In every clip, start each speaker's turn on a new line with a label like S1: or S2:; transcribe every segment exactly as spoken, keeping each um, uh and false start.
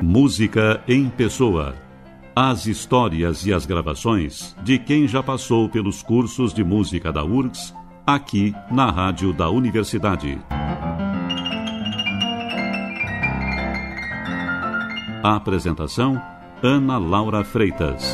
S1: Música em Pessoa. As histórias e as gravações de quem já passou pelos cursos de música da U R G S, aqui na Rádio da Universidade. A apresentação, Ana Laura Freitas.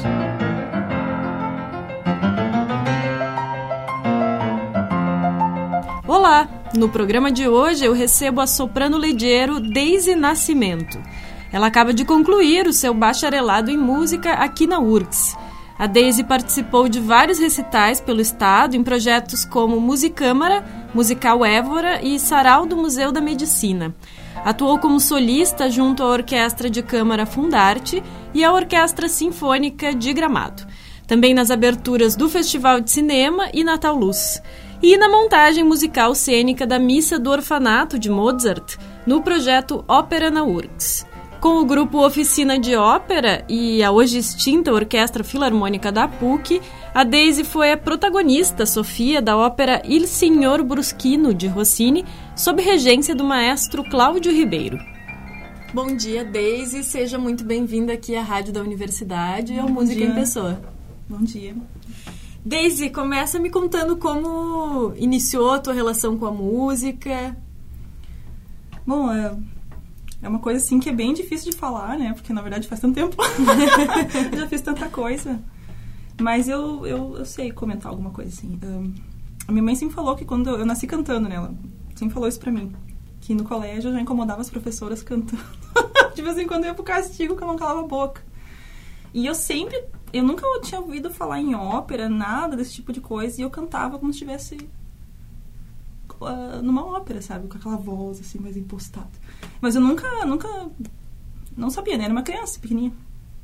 S2: Olá! No programa de hoje eu recebo a soprano ledeiro Deise Nascimento. Ela acaba de concluir o seu bacharelado em música aqui na U R G S. A Deise participou de vários recitais pelo estado em projetos como Musicâmara, Musical Évora e Sarau do Museu da Medicina. Atuou como solista junto à Orquestra de Câmara Fundarte e à Orquestra Sinfônica de Gramado. Também nas aberturas do Festival de Cinema e Natal Luz. E na montagem musical cênica da Missa do Orfanato de Mozart, no projeto Ópera na U R G S. Com o grupo Oficina de Ópera e a hoje extinta Orquestra Filarmônica da P U C, a Deise foi a protagonista, Sofia, da ópera Il Signor Bruschino, de Rossini, sob regência do maestro Cláudio Ribeiro. Bom dia, Deise. Seja muito bem-vinda aqui à Rádio da Universidade e ao Música em Pessoa.
S3: Bom dia.
S2: Deise, começa me contando como iniciou a tua relação com a música.
S3: Bom, é, é uma coisa assim que é bem difícil de falar, né? Porque na verdade faz tanto tempo. Já fiz tanta coisa. Mas eu, eu, eu sei comentar alguma coisa assim. Um, a minha mãe sempre falou que quando eu, eu nasci cantando, né? Ela sempre falou isso pra mim. Que no colégio eu já incomodava as professoras cantando. De vez em quando eu ia pro castigo que eu não calava a boca. E eu sempre... Eu nunca tinha ouvido falar em ópera, nada desse tipo de coisa. E eu cantava como se estivesse uh, numa ópera, sabe? Com aquela voz, assim, mais impostada. Mas eu nunca, nunca... Não sabia, né? Era uma criança pequenininha.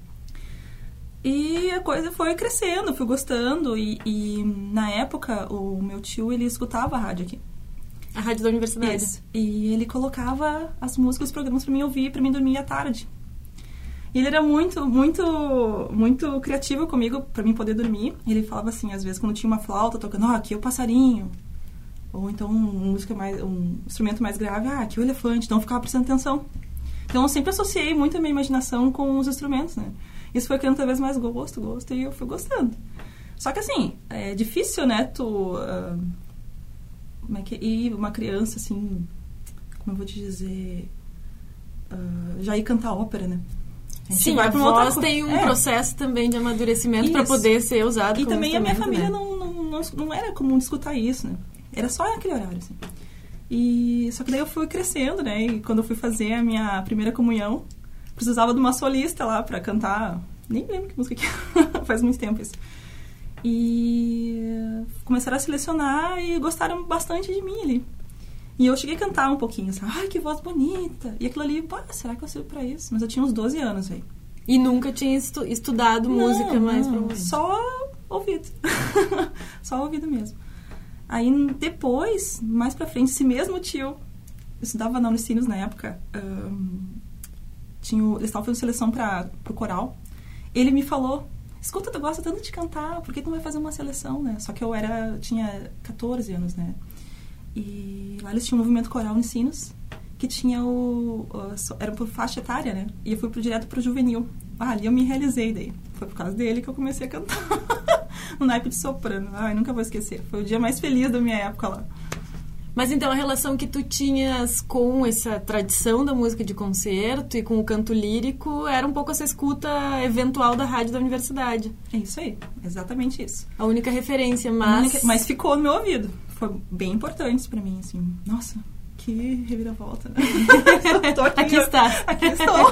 S3: E a coisa foi crescendo, fui gostando. E, e na época, o meu tio, ele escutava a rádio aqui.
S2: A rádio da universidade.
S3: Isso. E ele colocava as músicas, os programas pra mim ouvir, pra mim dormir à tarde. E ele era muito, muito, muito criativo comigo pra mim poder dormir. Ele falava assim, às vezes, quando tinha uma flauta tocando, ó, oh, aqui é o passarinho. Ou então um, música mais, um instrumento mais grave, ah, aqui é o elefante. Então eu ficava prestando atenção. Então eu sempre associei muito a minha imaginação com os instrumentos, né? Isso foi criando cada vez mais gosto, gosto, e eu fui gostando. Só que assim, é difícil, né, tu... Uh, como é que é? Ir uma criança, assim, como eu vou te dizer... Uh, já ir cantar ópera, né?
S2: A Sim, vai a voz tem um é. processo também de amadurecimento para poder ser usado
S3: e
S2: como
S3: também a minha família,
S2: né?
S3: não, não, não, não era comum de escutar isso, né? Era só naquele horário, assim. E, só que daí eu fui crescendo, né? E quando eu fui fazer a minha primeira comunhão, precisava de uma solista lá pra cantar. Nem lembro que música que é. Faz muito tempo isso. E começaram a selecionar e gostaram bastante de mim ali. E eu cheguei a cantar um pouquinho, assim, ai, que voz bonita. E aquilo ali, pá, será que eu sirvo pra isso? Mas eu tinha uns doze anos, velho.
S2: E nunca tinha estu- estudado não, música mais
S3: não,
S2: pra ouvir?
S3: Só ouvido. Só ouvido mesmo. Aí depois, mais pra frente, esse mesmo tio, eu estudava na Unicinos na época, um, tinha o, eles estavam fazendo seleção pra, pro coral. Ele me falou, escuta, tu gosta tanto de cantar, por que tu não vai fazer uma seleção, né? Só que eu era, tinha catorze anos, né? E lá eles tinham um movimento coral Unicinos, que tinha o... o era por faixa etária, né? E eu fui pro, direto pro juvenil. Ah, ali eu me realizei daí. Foi por causa dele que eu comecei a cantar. No naipe de soprano. Ai, nunca vou esquecer. Foi o dia mais feliz da minha época lá.
S2: Mas então a relação que tu tinhas com essa tradição da música de concerto e com o canto lírico era um pouco essa escuta eventual da rádio da universidade.
S3: É isso aí, exatamente isso.
S2: A única referência, mas...
S3: Única, mas ficou no meu ouvido. Foi bem importante isso pra mim, assim. Nossa, que reviravolta, né? Tô aqui,
S2: aqui está.
S3: Aqui estou.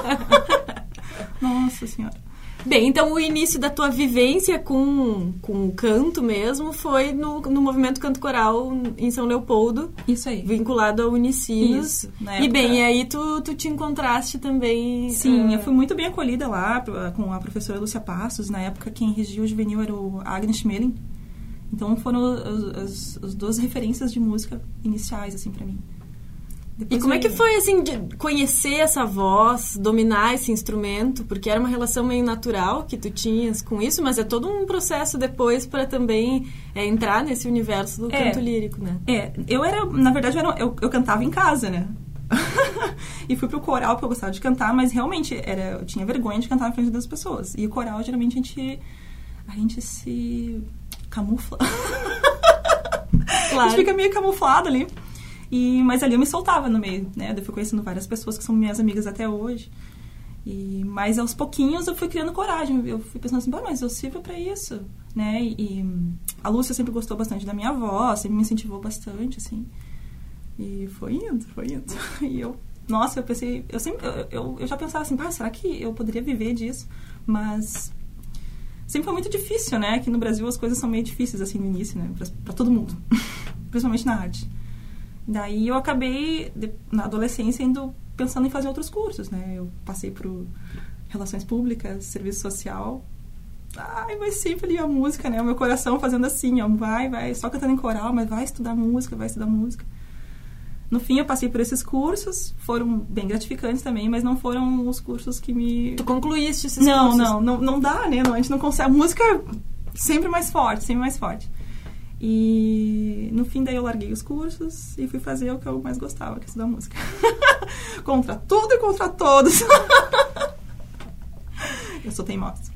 S3: Nossa Senhora.
S2: Bem, então o início da tua vivência com, com o canto mesmo foi no, no movimento Canto Coral em São Leopoldo.
S3: Isso aí.
S2: Vinculado ao Unicinos.
S3: Isso.
S2: Época... E bem, e aí tu, tu te encontraste também...
S3: Sim,
S2: uh...
S3: eu fui muito bem acolhida lá com a professora Lúcia Passos. Na época quem regia o juvenil era o Agnes Schmeling. Então foram as, as, as duas referências de música iniciais, assim, pra mim. Depois
S2: e como
S3: eu...
S2: é que foi, assim, de conhecer essa voz, dominar esse instrumento? Porque era uma relação meio natural que tu tinhas com isso, mas é todo um processo depois para também é, entrar nesse universo do
S3: é,
S2: canto lírico, né?
S3: É, eu era, na verdade, eu, era, eu, eu cantava em casa, né? e fui pro coral porque eu gostava de cantar, mas realmente era, eu tinha vergonha de cantar na frente das pessoas. E o coral, geralmente, a gente, a gente se camufla. Claro. A gente fica meio camuflado ali. E, mas ali eu me soltava no meio, né? Eu fui conhecendo várias pessoas que são minhas amigas até hoje. E, mas aos pouquinhos eu fui criando coragem. Eu fui pensando assim, mas eu sirvo pra isso, né? E, e a Lúcia sempre gostou bastante da minha voz, sempre me incentivou bastante, assim. E foi indo, foi indo. E eu, nossa, eu pensei, eu sempre, eu, eu, eu já pensava assim, ah, será que eu poderia viver disso? Mas sempre foi muito difícil, né? Aqui no Brasil as coisas são meio difíceis, assim, no início, né? Pra, pra todo mundo. Principalmente na arte. Daí eu acabei, na adolescência, indo pensando em fazer outros cursos, né? Eu passei por Relações Públicas, Serviço Social. Ai, mas sempre ali a música, né? O meu coração fazendo assim, ó, vai, vai, só cantando em coral, mas vai estudar música, vai estudar música. No fim, eu passei por esses cursos, foram bem gratificantes também, mas não foram os cursos que me...
S2: Tu concluíste esses
S3: não,
S2: cursos?
S3: Não, não, não dá, né? Não, a gente não consegue... A música sempre mais forte, sempre mais forte. E no fim daí eu larguei os cursos e fui fazer o que eu mais gostava, que é estudar música. Contra tudo e contra todos. Eu sou teimosa.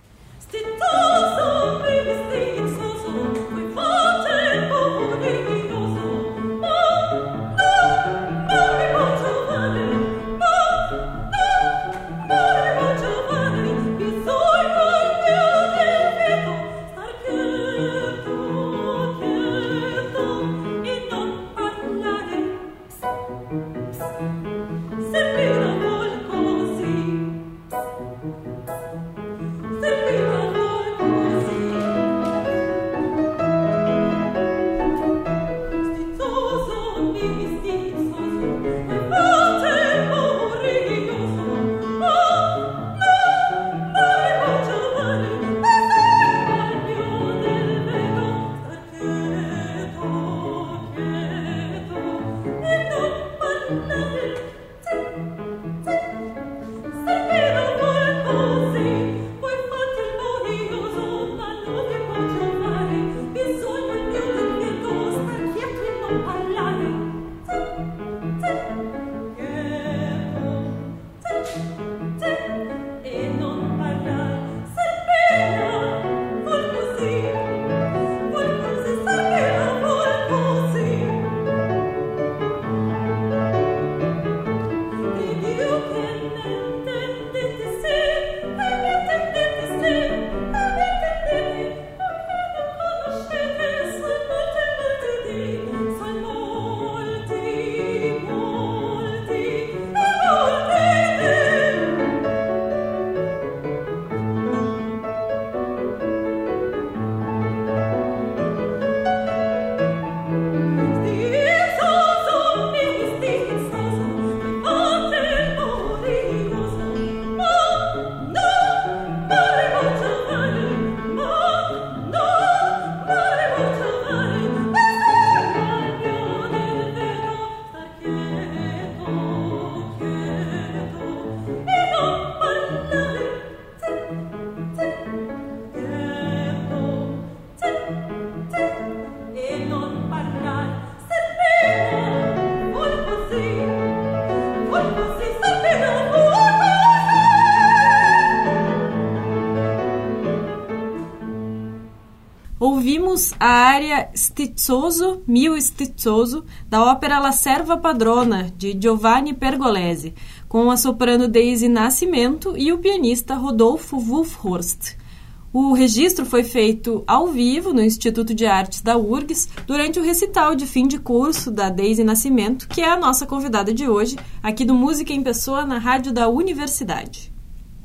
S2: Ouvimos a área Stizzoso, Mio Stizzoso, da ópera La Serva Padrona, de Giovanni Pergolesi, com a soprano Daisy Nascimento e o pianista Rodolfo Wulfhorst. O registro foi feito ao vivo no Instituto de Artes da U R G S durante o recital de fim de curso da Daisy Nascimento, que é a nossa convidada de hoje, aqui do Música em Pessoa, na rádio da Universidade.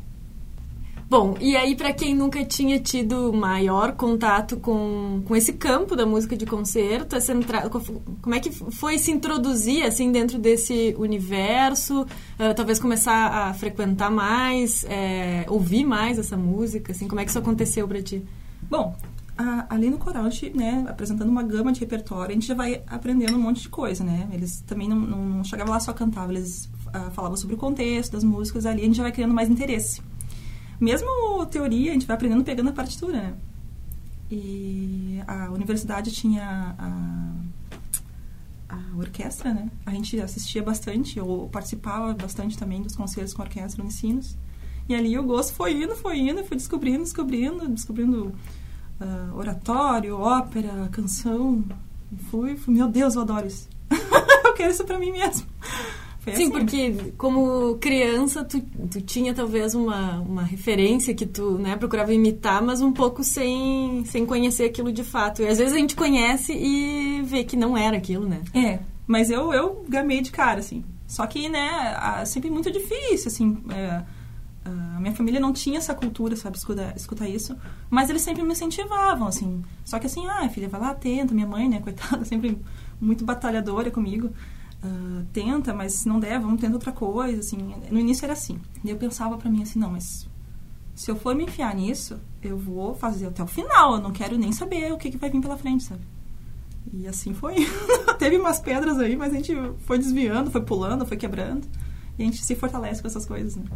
S2: Bom, e aí para quem nunca tinha tido maior contato com, com esse campo da música de concerto, essa entrada, como é que foi se introduzir assim dentro desse universo, uh, talvez começar a frequentar mais, é, ouvir mais essa música, assim, como é que isso aconteceu para ti?
S3: Bom, a, ali no coral, a gente, né, apresentando uma gama de repertório, a gente já vai aprendendo um monte de coisa, né? Eles também não, não, não chegavam lá só cantavam, eles uh, falavam sobre o contexto das músicas ali, a gente já vai criando mais interesse. Mesmo teoria, a gente vai aprendendo pegando a partitura, né? E a universidade tinha a, a orquestra, né? A gente assistia bastante, ou participava bastante também dos concertos com a orquestra Unicinos. E ali o gosto foi indo, foi indo, fui descobrindo, descobrindo, descobrindo uh, oratório, ópera, canção. Fui, fui, meu Deus, eu adoro isso. Eu quero isso pra mim mesmo. Foi
S2: Sim,
S3: assim.
S2: Porque como criança tu, tu tinha talvez uma, uma referência que tu, né, procurava imitar, mas um pouco sem, sem conhecer aquilo de fato. E às vezes a gente conhece e vê que não era aquilo, né?
S3: É, mas eu, eu gamei de cara, assim. Só que, né, sempre muito difícil, assim... É, a minha família não tinha essa cultura, sabe, escutar, escutar isso, mas eles sempre me incentivavam, assim. Só que assim, ah, filha, vai lá, tenta. Minha mãe, né, coitada, sempre muito batalhadora comigo. Uh, tenta, mas se não der, vamos tentar outra coisa, assim. No início era assim. E eu pensava pra mim assim, não, mas se eu for me enfiar nisso, eu vou fazer até o final. Eu não quero nem saber o que, que vai vir pela frente, sabe? E assim foi. Teve umas pedras aí, mas a gente foi desviando, foi pulando, foi quebrando. E a gente se fortalece com essas coisas, né?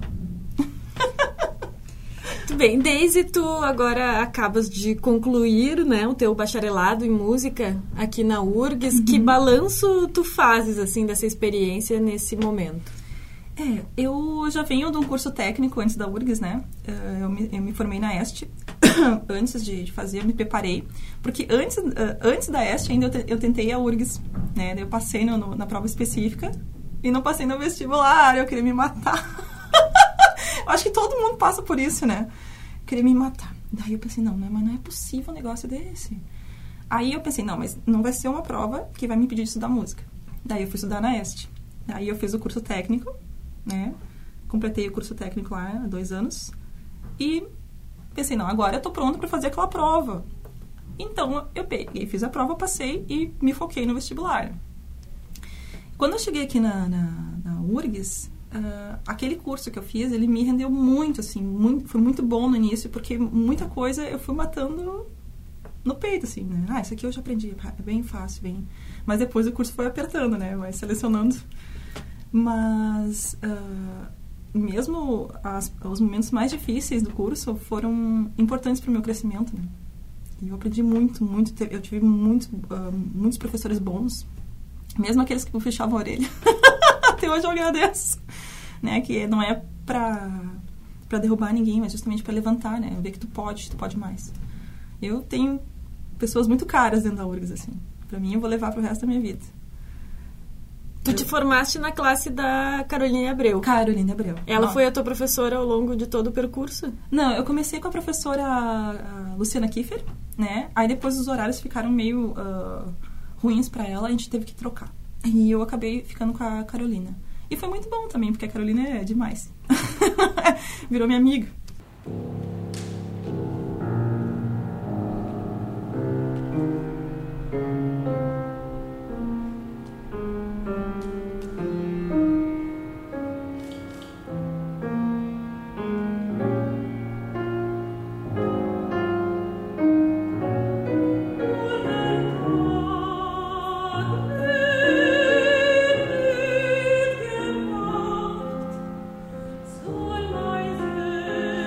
S2: Muito bem, Daisy, tu agora acabas de concluir, né, o teu bacharelado em música aqui na U R G S. Uhum. Que balanço tu fazes, assim, dessa experiência nesse momento?
S3: É, eu já venho de um curso técnico antes da U R G S, né? Eu me, eu me formei na EST. Antes de, de fazer, eu me preparei. Porque antes, antes da EST ainda eu, te, eu tentei a U R G S, né? Eu passei no, no, na prova específica e não passei no vestibular. Eu queria me matar. Acho que todo mundo passa por isso, né? Queria me matar. Daí eu pensei, não, mas não é possível um negócio desse. Aí eu pensei, não, mas não vai ser uma prova que vai me impedir de estudar música. Daí eu fui estudar na EST. Daí eu fiz o curso técnico, né? Completei o curso técnico lá há dois anos. E pensei, não, agora eu tô pronta para fazer aquela prova. Então eu peguei, fiz a prova, passei e me foquei no vestibular. Quando eu cheguei aqui na, na, na U R G S, Uh, aquele curso que eu fiz, ele me rendeu muito, assim, muito, foi muito bom no início, porque muita coisa eu fui matando no peito, assim, né? Ah, isso aqui eu já aprendi, é bem fácil, bem... Mas depois o curso foi apertando, né? Vai selecionando. Mas, uh, mesmo as, os momentos mais difíceis do curso foram importantes para o meu crescimento, né? E eu aprendi muito, muito, eu tive muito, uh, muitos professores bons, mesmo aqueles que me fechavam a orelha. Até hoje eu agradeço, né? Que não é pra, pra derrubar ninguém, mas justamente pra levantar, né? Ver que tu pode, tu pode mais. Eu tenho pessoas muito caras dentro da U R G S, assim. Pra mim, eu vou levar pro resto da minha vida.
S2: Tu eu... te formaste na classe da Caroline Abreu.
S3: Caroline Abreu.
S2: Ela
S3: Não.
S2: foi a tua professora ao longo de todo o percurso?
S3: Não, eu comecei com a professora a Luciana Kiefer, né? Aí depois os horários ficaram meio uh, ruins pra ela, a gente teve que trocar. E eu acabei ficando com a Carolina. E foi muito bom também, porque a Carolina é demais. Virou minha amiga.
S4: So leise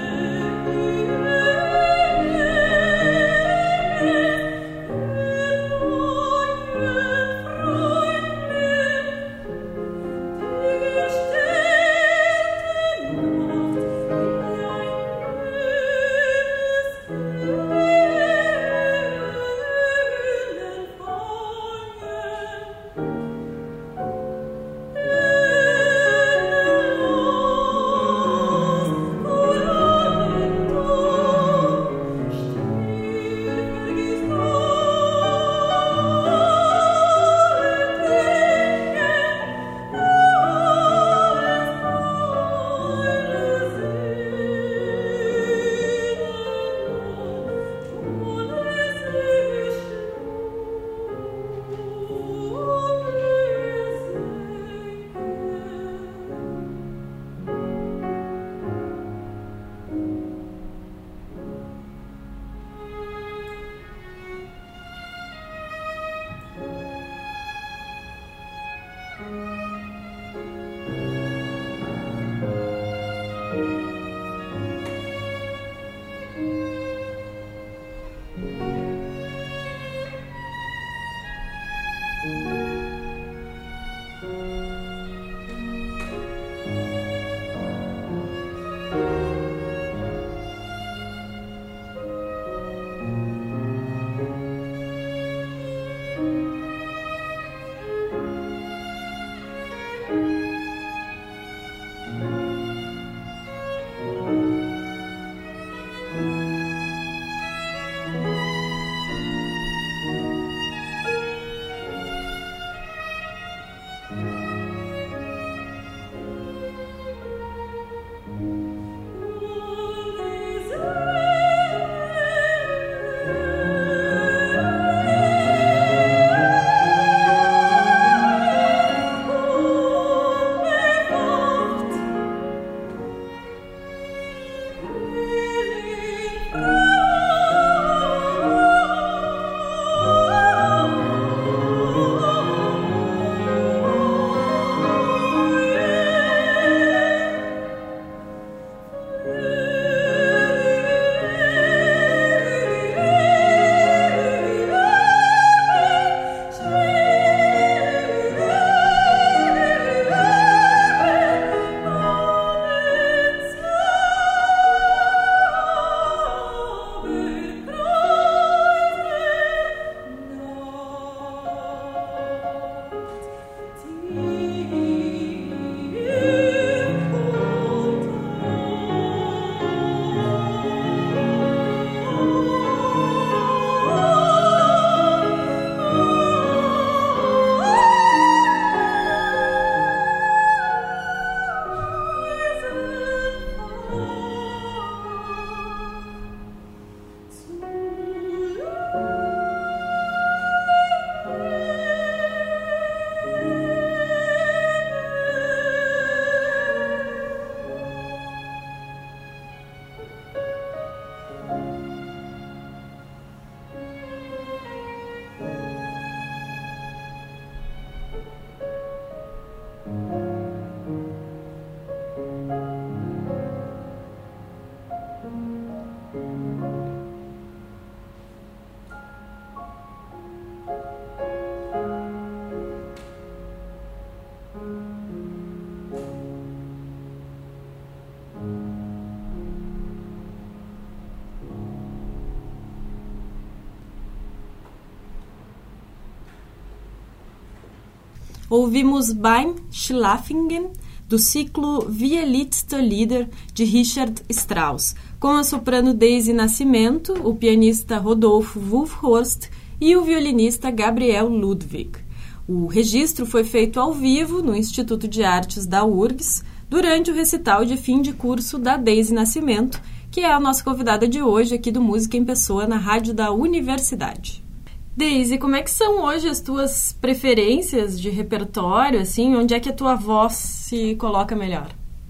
S2: Ouvimos Beim Schlafingen, do ciclo Vier letzte Lieder, de Richard Strauss, com a soprano Daisy Nascimento, o pianista Rodolfo Wulfhorst e o violinista Gabriel Ludwig. O registro foi feito ao vivo no Instituto de Artes da U R G S, durante o recital de fim de curso da Daisy Nascimento, que é a nossa convidada de hoje aqui do Música em Pessoa na Rádio da Universidade. Daisy, como é que são hoje as tuas preferências de repertório, assim? Onde é que a tua voz se coloca melhor?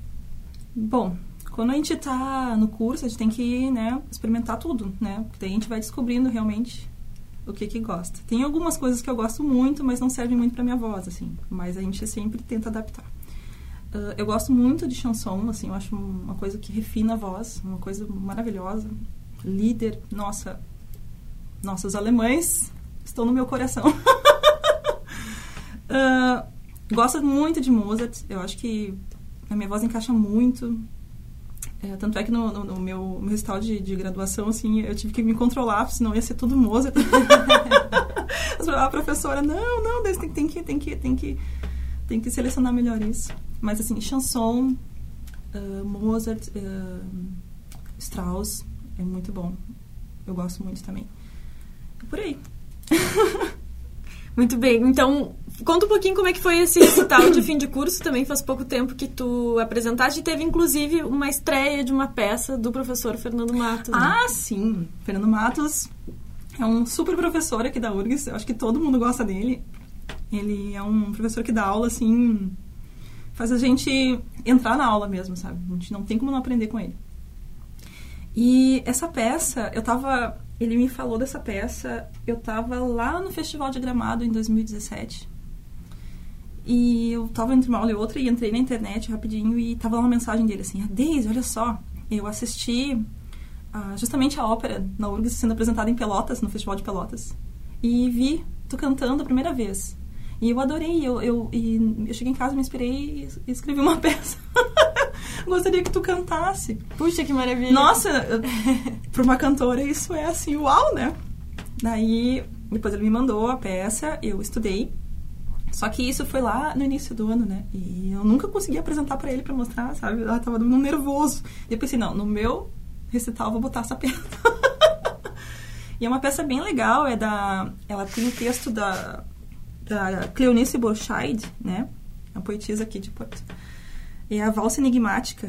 S3: Bom, quando a gente tá no curso, a gente tem que, né, experimentar tudo, né? Porque daí a gente vai descobrindo realmente o que que gosta. Tem algumas coisas que eu gosto muito, mas não servem muito pra minha voz, assim. Mas a gente sempre tenta adaptar. Uh, eu gosto muito de chanson, assim, eu acho uma coisa que refina a voz, uma coisa maravilhosa. Líder, nossa, nossa, os alemães estão no meu coração. uh, gosto muito de Mozart, eu acho que a minha voz encaixa muito. É, tanto é que no, no, no meu, meu recital de, de graduação, assim, eu tive que me controlar, senão ia ser tudo Mozart. A professora, não, não, tem, tem, que, tem, que, tem, que, tem que selecionar melhor isso. Mas, assim, chanson, uh, Mozart, uh, Strauss, é muito bom. Eu gosto muito também. É por aí.
S2: Muito bem. Então, conta um pouquinho como é que foi esse recital de fim de curso. Também faz pouco tempo que tu apresentaste. E teve, inclusive, uma estreia de uma peça do professor Fernando Matos. Né?
S3: Ah, sim. Fernando Matos é um super professor aqui da U R G S. Eu acho que todo mundo gosta dele. Ele é um professor que dá aula, assim, faz a gente entrar na aula mesmo, sabe? A gente não tem como não aprender com ele. E essa peça, eu tava... Ele me falou dessa peça, eu tava lá no Festival de Gramado em dois mil e dezessete. E eu tava entre uma aula e outra e entrei na internet rapidinho e tava lá uma mensagem dele assim: Daisy, olha só, eu assisti uh, justamente a ópera na U R G S sendo apresentada em Pelotas, no Festival de Pelotas. E vi tu cantando a primeira vez. E eu adorei, eu, eu, e eu cheguei em casa, me inspirei e escrevi uma peça. Gostaria que tu cantasse.
S2: Puxa, que maravilha.
S3: Nossa, para uma cantora isso é assim, uau, né? Daí, depois ele me mandou a peça, eu estudei. Só que isso foi lá no início do ano, né? E eu nunca consegui apresentar para ele para mostrar, sabe? Eu tava dando um nervoso. Depois pensei, não, no meu recital, eu vou botar essa peça. E é uma peça bem legal, é da, ela tem o texto da, da Cleonice Borchardt, né? A poetisa aqui de Porto. É a Valsa Enigmática.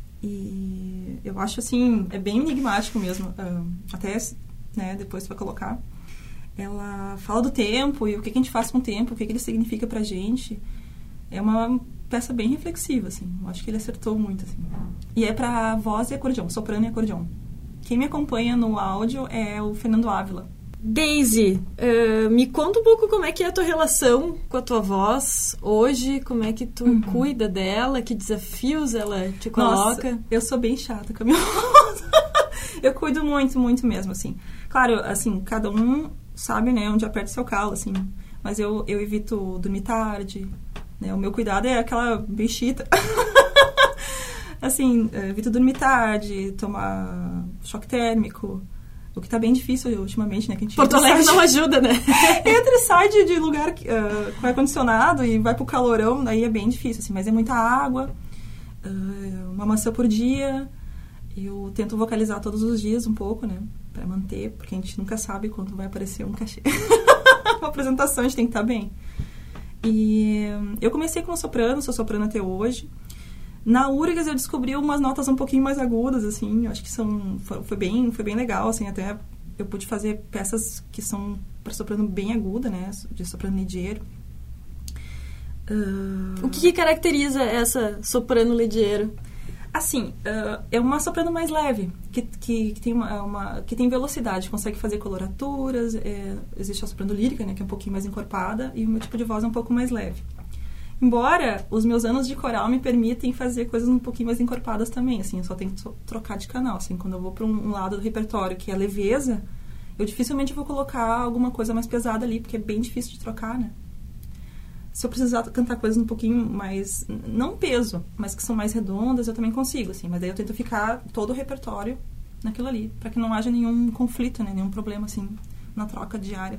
S3: E eu acho, assim, é bem enigmático mesmo. Uh, até, né, depois vai colocar. Ela fala do tempo e o que, que a gente faz com o tempo, o que, que ele significa pra gente. É uma peça bem reflexiva, assim. Eu acho que ele acertou muito, assim. E é pra voz e acordeão, soprano e acordeão. Quem me acompanha no áudio é o Fernando Ávila.
S2: Daisy, uh, me conta um pouco como é que é a tua relação com a tua voz hoje, como é que tu uhum. cuida dela, que desafios ela te coloca.
S3: Nossa, eu sou bem chata com a minha voz. Eu cuido muito, muito mesmo, assim. Claro, assim, cada um sabe, né, onde aperta o seu calo, assim. Mas eu, eu evito dormir tarde, né? O meu cuidado é aquela bichita. Assim, evito dormir tarde, tomar choque térmico, o que tá bem difícil ultimamente, né? Que a gente
S2: Porto Alegre não ajuda, né?
S3: Entra e sai de, de lugar uh, com ar-condicionado e vai pro calorão, daí é bem difícil, assim. Mas é muita água, uh, uma maçã por dia. Eu tento vocalizar todos os dias um pouco, né? Pra manter, porque a gente nunca sabe quando vai aparecer um cachê. Uma apresentação, a gente tem que estar bem. E eu comecei como soprano, sou soprano até hoje. Na URGS eu descobri umas notas um pouquinho mais agudas, assim, eu acho que são, foi bem, foi bem legal, assim, até eu pude fazer peças que são para soprano bem aguda, né, de soprano ligeiro.
S2: Uh... O que, que caracteriza essa soprano ligeiro?
S3: Assim, uh, é uma soprano mais leve, que, que, que, tem, uma, uma, que tem velocidade, consegue fazer coloraturas, é, existe a soprano lírica, né, que é um pouquinho mais encorpada, e o meu tipo de voz é um pouco mais leve. Embora os meus anos de coral me permitem fazer coisas um pouquinho mais encorpadas também, assim, eu só tenho que trocar de canal, assim, quando eu vou para um lado do repertório que é leveza, eu dificilmente vou colocar alguma coisa mais pesada ali, porque é bem difícil de trocar, né? Se eu precisar cantar coisas um pouquinho mais, não peso, mas que são mais redondas, eu também consigo, assim, mas daí eu tento ficar todo o repertório naquilo ali, para que não haja nenhum conflito, né, nenhum problema, assim, na troca diária.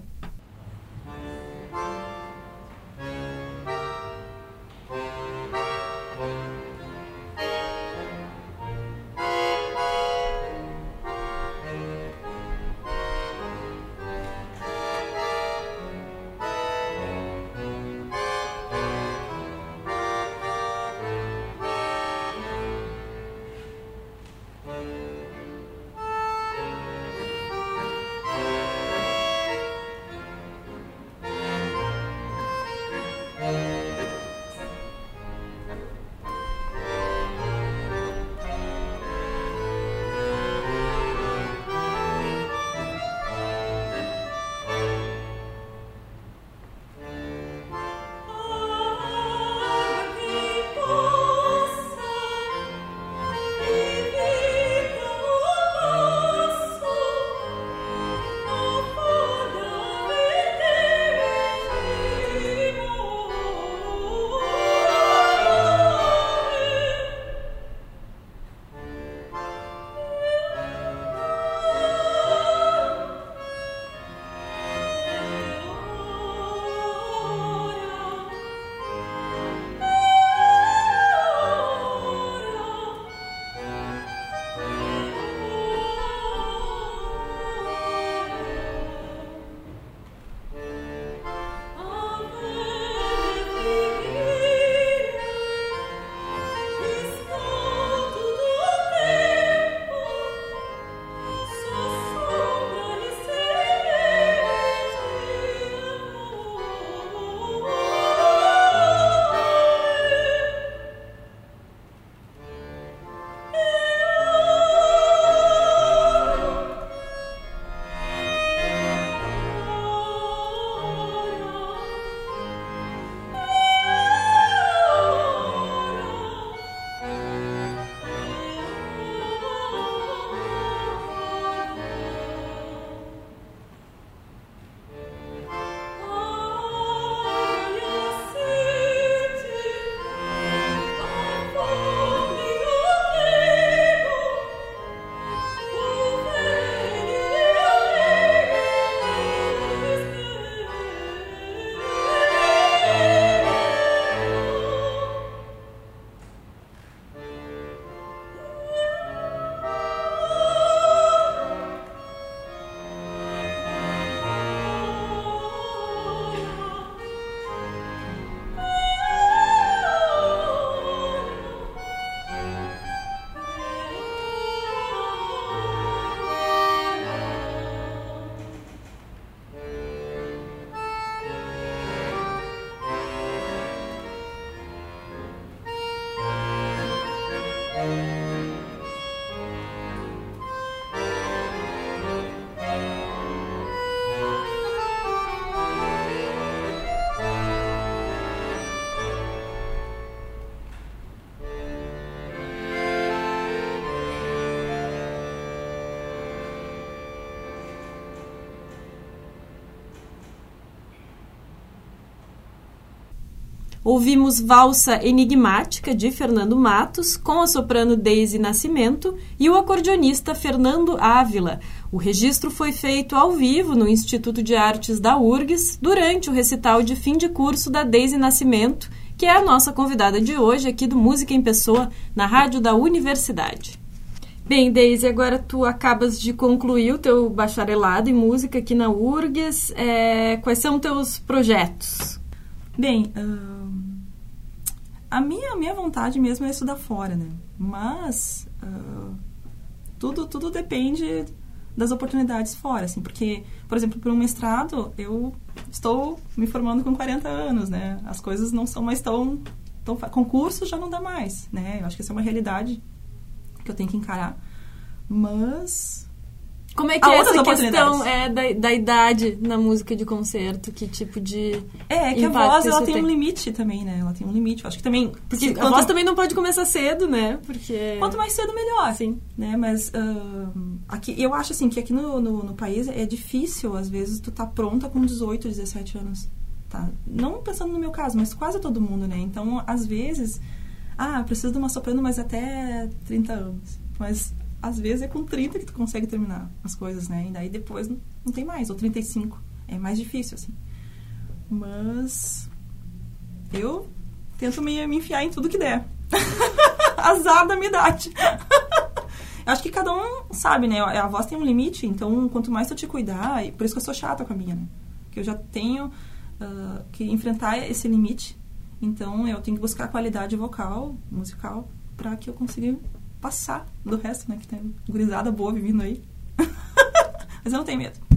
S2: Ouvimos Valsa Enigmática, de Fernando Matos, com a soprano Deise Nascimento e o acordeonista Fernando Ávila. O registro foi feito ao vivo no Instituto de Artes da U R G S durante o recital de fim de curso da Deise Nascimento, que é a nossa convidada de hoje aqui do Música em Pessoa, na Rádio da Universidade. Bem, Deise, agora tu acabas de concluir o teu bacharelado em música aqui na U R G S. É, quais são teus projetos?
S3: Bem, uh, a, minha, a minha vontade mesmo é estudar fora, né? Mas uh, tudo, tudo depende das oportunidades fora, assim. Porque, por exemplo, para um mestrado, eu estou me formando com quarenta anos, né? As coisas não são mais tão... tão concurso já não dá mais, né? Eu acho que essa é uma realidade que eu tenho que encarar. Mas...
S2: Como é que é essa questão é, da, da idade na música de concerto? Que tipo de
S3: É, que a voz ela tem, tem um limite também, né? Ela tem um limite. Eu acho que também...
S2: Porque quanto, a voz também não pode começar cedo, né? Porque...
S3: Quanto mais cedo, melhor.
S2: Sim.
S3: Né? Mas uh, aqui, eu acho assim que aqui no, no, no país é difícil, às vezes, tu tá pronta com dezoito, dezessete anos. Tá? Não pensando no meu caso, mas quase todo mundo, né? Então, às vezes... Ah, preciso de uma soprano, mas até trinta anos. Mas... Às vezes é com trinta que tu consegue terminar as coisas, né? E daí depois não, não tem mais. Ou trinta e cinco. É mais difícil, assim. Mas... Eu tento me, me enfiar em tudo que der. Azar da minha idade. Eu acho que cada um sabe, né? A voz tem um limite. Então, quanto mais tu te cuidar... E por isso que eu sou chata com a minha, né? Porque eu já tenho uh, que enfrentar esse limite. Então, eu tenho que buscar qualidade vocal, musical, pra que eu consiga... passar do resto, né? Que tem gurizada boa vivendo aí. Mas eu não tenho medo.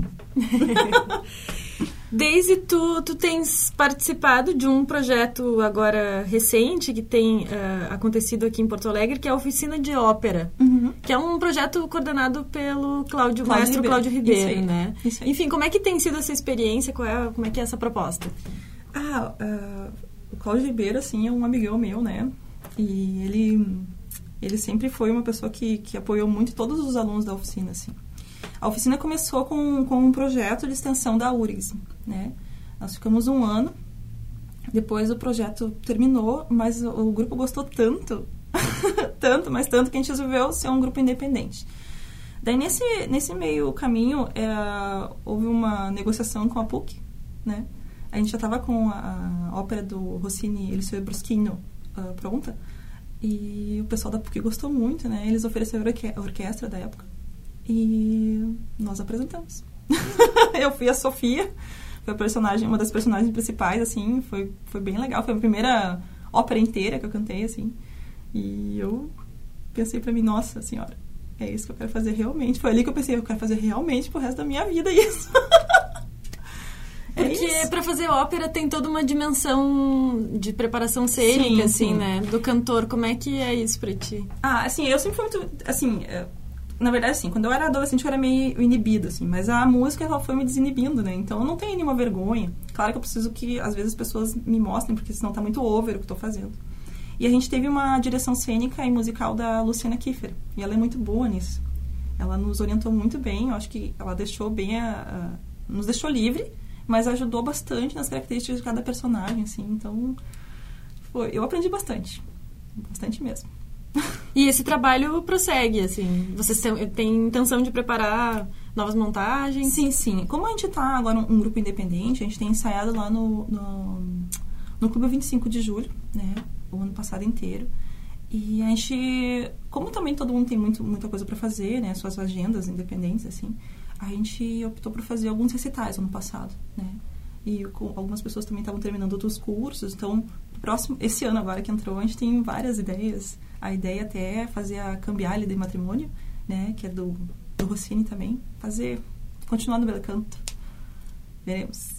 S2: Deise, tu, tu tens participado de um projeto agora recente que tem uh, acontecido aqui em Porto Alegre, que é a Oficina de Ópera.
S3: Uhum.
S2: Que é um projeto coordenado pelo Cláudio,
S3: Cláudio
S2: maestro
S3: Ribeiro.
S2: Cláudio Ribeiro,
S3: Isso aí.
S2: né?
S3: Isso aí.
S2: Enfim, como é que tem sido essa experiência? Qual é, como é que é essa proposta?
S3: Ah, uh, o Cláudio Ribeiro, assim, é um amigão meu, né? E ele... Ele sempre foi uma pessoa que, que apoiou muito todos os alunos da oficina, assim. A oficina começou com, com um projeto de extensão da U R G S, né? Nós ficamos um ano, depois o projeto terminou, mas o, o grupo gostou tanto, tanto, mas tanto, que a gente resolveu ser um grupo independente. Daí, nesse, nesse meio caminho, é, houve uma negociação com a P U C, né? A gente já estava com a, a ópera do Rossini, Il suo Bruschino, uh, pronta, e o pessoal da P U C gostou muito, né? Eles ofereceram a orquestra da época e nós apresentamos. Eu fui a Sofia, foi a personagem, uma das personagens principais, assim, foi, foi bem legal. Foi a primeira ópera inteira que eu cantei, assim. E eu pensei pra mim, nossa senhora, é isso que eu quero fazer realmente. Foi ali que eu pensei, eu quero fazer realmente pro resto da minha vida isso.
S2: Porque é para fazer ópera tem toda uma dimensão de preparação cênica, sim, assim, sim. né? Do cantor. Como é que é isso pra ti?
S3: Ah, assim, eu sempre fui muito... Assim, na verdade, assim, quando eu era adolescente eu era meio inibida, assim. Mas a música, ela foi me desinibindo, né? Então eu não tenho nenhuma vergonha. Claro que eu preciso que, às vezes, as pessoas me mostrem, porque senão tá muito over o que eu tô fazendo. E a gente teve uma direção cênica e musical da Luciana Kiefer. E ela é muito boa nisso. Ela nos orientou muito bem. Eu acho que ela deixou bem a... a nos deixou livre, mas ajudou bastante nas características de cada personagem, assim. Então, foi, eu aprendi bastante. Bastante mesmo.
S2: E esse trabalho prossegue, assim? Vocês têm intenção de preparar novas montagens?
S3: Sim, sim. Como a gente está agora um, um grupo independente, a gente tem ensaiado lá no, no, no Clube vinte e cinco de julho, né? O ano passado inteiro. E a gente... Como também todo mundo tem muito, muita coisa para fazer, né? Suas agendas independentes, assim... A gente optou por fazer alguns recitais ano passado, né? E com, algumas pessoas também estavam terminando outros cursos. Então, próximo, esse ano agora que entrou, a gente tem várias ideias. A ideia até é fazer a Cambiale de Matrimônio, né? Que é do, do Rossini também. Fazer, continuar no bel canto. Veremos.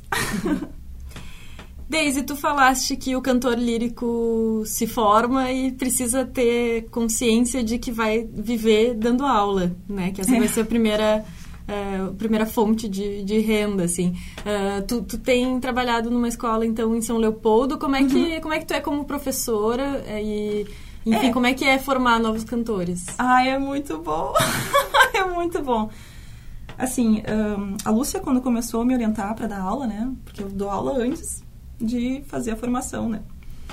S2: Deise, tu falaste que o cantor lírico se forma e precisa ter consciência de que vai viver dando aula, né? Que essa é. vai ser a primeira... Uh, primeira fonte de, de renda, assim. Uh, tu, tu tem trabalhado numa escola, então, em São Leopoldo. Como é que, uhum. como é que tu é como professora? E, enfim, é. como é que é formar novos cantores?
S3: Ah, é muito bom. É muito bom. Assim, um, a Lúcia, quando começou a me orientar para dar aula, né? Porque eu dou aula antes de fazer a formação, né?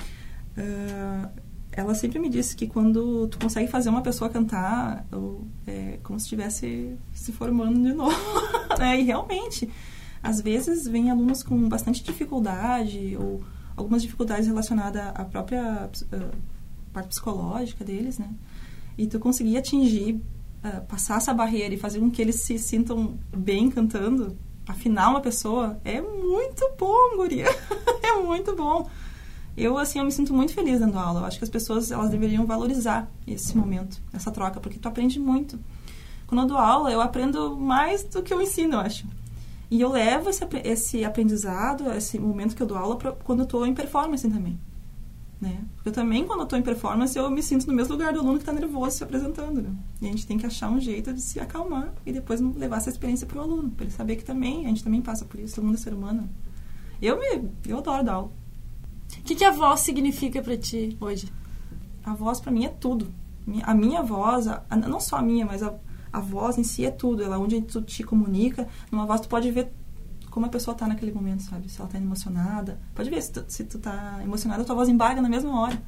S3: Uh, ela sempre me disse que quando tu consegue fazer uma pessoa cantar, eu, é como se estivesse se formando de novo. Né? E realmente, às vezes vem alunos com bastante dificuldade ou algumas dificuldades relacionadas à própria uh, parte psicológica deles, né? E tu conseguir atingir, uh, passar essa barreira e fazer com que eles se sintam bem cantando, afinar uma pessoa, é muito bom, guria. É muito bom. Eu, assim, eu me sinto muito feliz dando aula. Eu acho que as pessoas, elas deveriam valorizar esse momento, essa troca, porque tu aprende muito. Quando eu dou aula, eu aprendo mais do que eu ensino, eu acho. E eu levo esse, esse aprendizado, esse momento que eu dou aula, pra, quando eu estou em performance também. Né? Porque eu também, quando eu estou em performance, eu me sinto no mesmo lugar do aluno que está nervoso se apresentando. Né? E a gente tem que achar um jeito de se acalmar e depois levar essa experiência para o aluno, para ele saber que também, a gente também passa por isso, todo mundo é ser humano. Eu, me, eu adoro dar aula.
S2: O que, que a voz significa para ti hoje?
S3: A voz, para mim, é tudo. A minha voz, a, não só a minha, mas a, a voz em si é tudo. Ela é onde tu te comunica. Numa voz, tu pode ver como a pessoa tá naquele momento, sabe? Se ela tá emocionada. Pode ver, se tu, se tu tá emocionada, a tua voz embarga na mesma hora.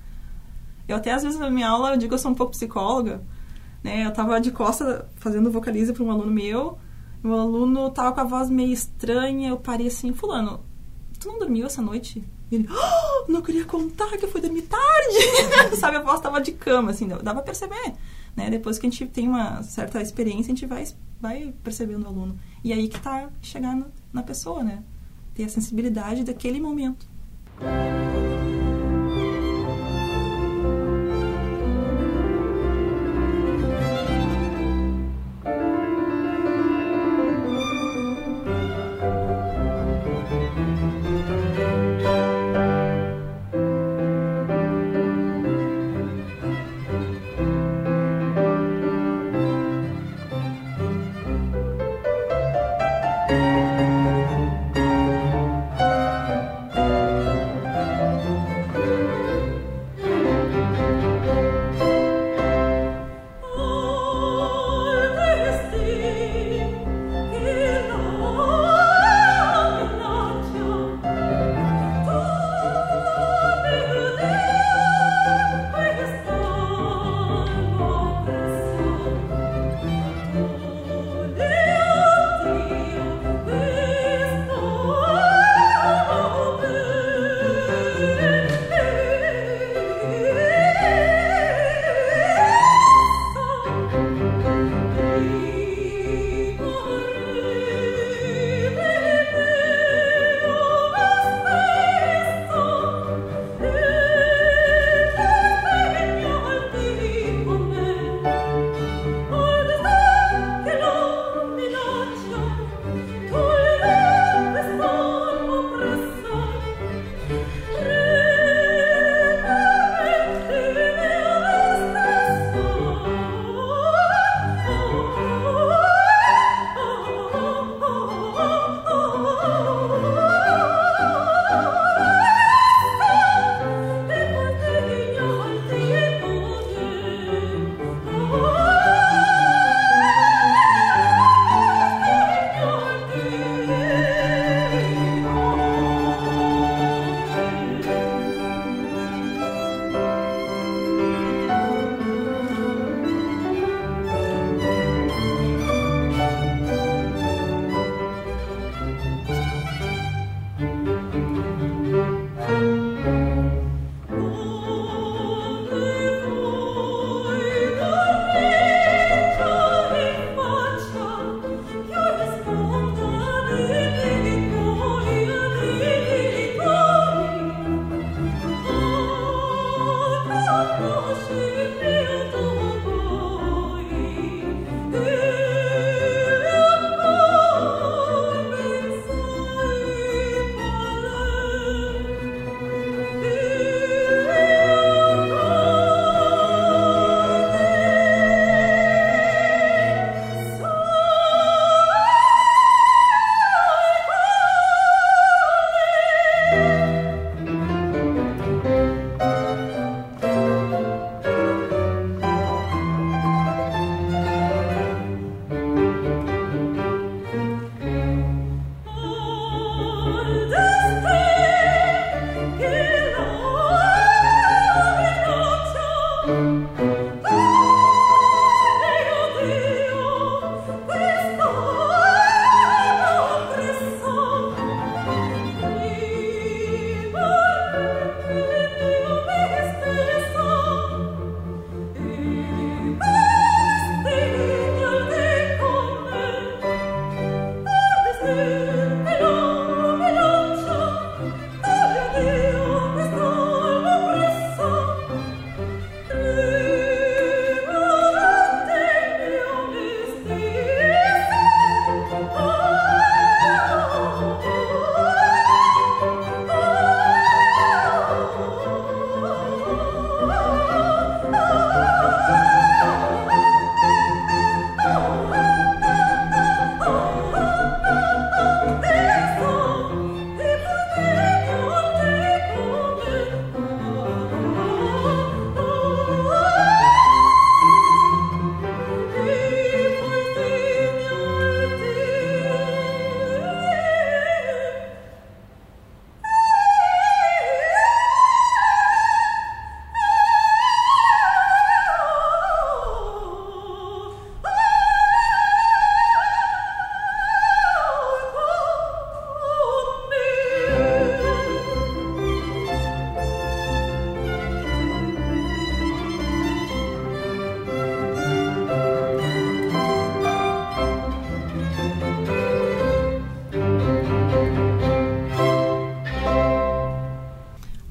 S3: Eu até, às vezes, na minha aula, eu digo que eu sou um pouco psicóloga. Né? Eu tava de costa fazendo vocaliza para um aluno meu. Meu aluno tava com a voz meio estranha. Eu parei assim, fulano, tu não dormiu essa noite? E ele, oh, não queria contar que eu fui dormir tarde. Sabe, a voz tava de cama, assim, dá pra perceber. Né? Depois que a gente tem uma certa experiência, a gente vai, vai percebendo o aluno. E aí que tá chegar na, na pessoa, né? Ter a sensibilidade daquele momento.
S4: Thank you.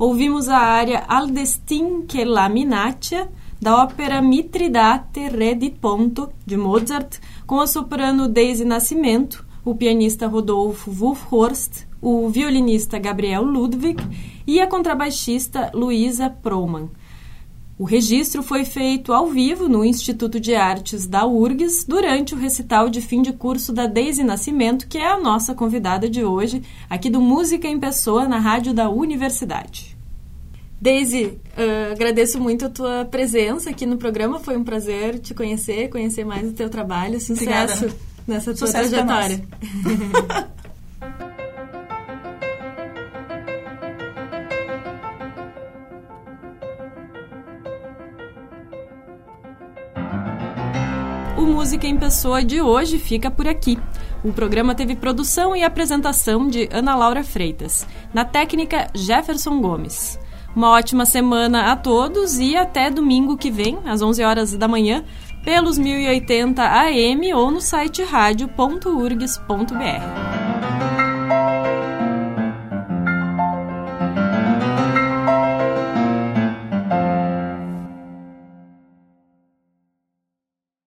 S2: ouvimos a área Al destin che la minaccia, da ópera Mitridate, Re di Ponto, de Mozart, com a soprano Daisy Nascimento, o pianista Rodolfo Wolfhorst, o violinista Gabriel Ludwig e a contrabaixista Luísa Proman. O registro foi feito ao vivo no Instituto de Artes da U R G S durante o recital de fim de curso da Daisy Nascimento, que é a nossa convidada de hoje, aqui do Música em Pessoa, na rádio da Universidade. Daisy, uh, agradeço muito a tua presença aqui no programa, foi um prazer te conhecer, conhecer mais o teu trabalho, sucesso Obrigada. Nessa tua sucesso trajetória. O Música em Pessoa de hoje fica por aqui. O programa teve produção e apresentação de Ana Laura Freitas. Na técnica, Jefferson Gomes. Uma ótima semana a todos e até domingo que vem, às onze horas da manhã, pelos mil e oitenta A M ou no site rádio ponto urgs ponto br.